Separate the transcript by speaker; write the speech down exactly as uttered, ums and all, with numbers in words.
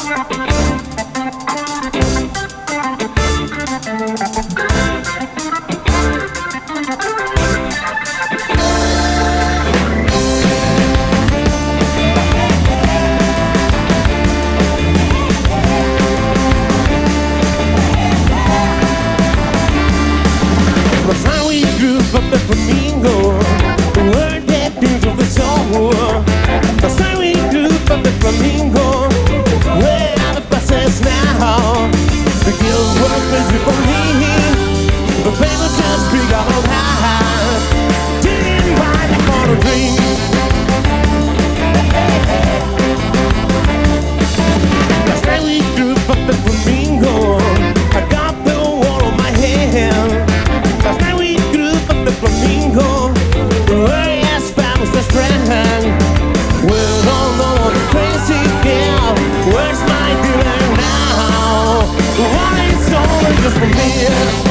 Speaker 1: Of the flamingo, we're getting to the soul. The siren group of the flamingo, where are the buses now? The guild workers for me, the famous just big out of high, digging by the corner dream. The siren group of the flamingo, I got the wall on my hand. The siren the flamingo, where yes, family's the strength. We don't know the crazy girl. Where's my dealer now? One is all just for me.